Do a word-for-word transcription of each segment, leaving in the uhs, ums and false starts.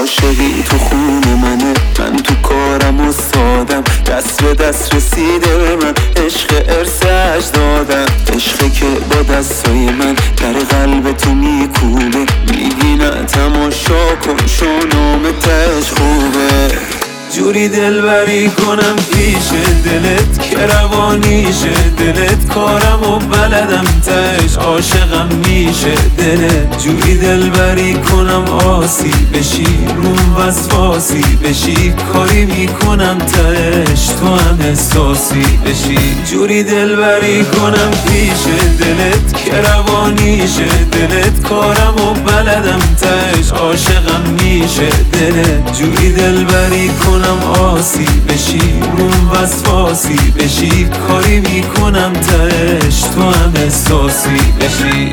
عاشقی تو خون منه، من تو کارم استادم، دست به دست رسیده به من، عشق ارث اجدادم، عشقی که با دستای من در قلب تو میکوبه، میگی نه تماشا کن شونام تش خوبه. جوری دلبری کنم پیش دلت که روانیشه دلت، کارم و بلدم تش عاشقم میشه دلت. جوری دلبری کنم آسی بشی روم وسواسی بشی، کاری میکنم تش تو هم احساسی بشی. جوری دلبری کنم پیش دلت که روانیشه دلت، کارم و بلدم تش عاشقم میشه دلت. جوری دلبری کنم آسی بشی روم وسواسی بشی، کاری میکنم تش تو هم احساسی بشی.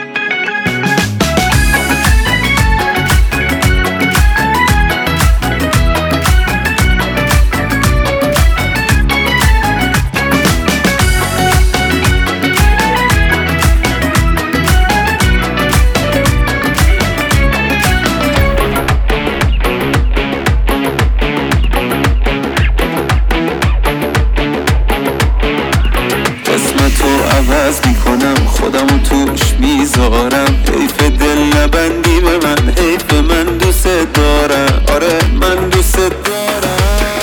عوض میکنم خودمو توش میذارم، حیف دل نبندی به من، حیف من دوست دارم، آره من دوست دارم.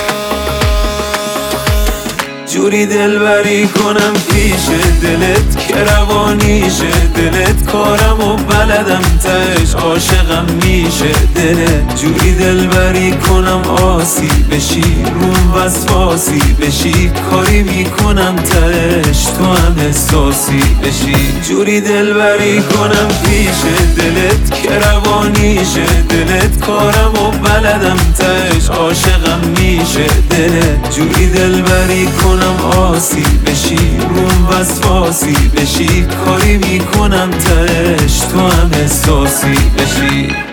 جوری دلبری کنم پیش دلت که روانیشه دلت، کارم و بلدم تش عاشقم میشه دلت. جوری دلبری کنم آسی بشی روم وسواسی بشی، کاری میکنم تش تو هم احساسی بشی. جوری دلبری کنم پیش دلت که روانیشه دلت، کارم و بلدم تش عاشقم میشه دلت. جوری دلبری کنم آسی بشی روم وسواسی بشی، کاری میکنم تش تو هم احساسی بشی.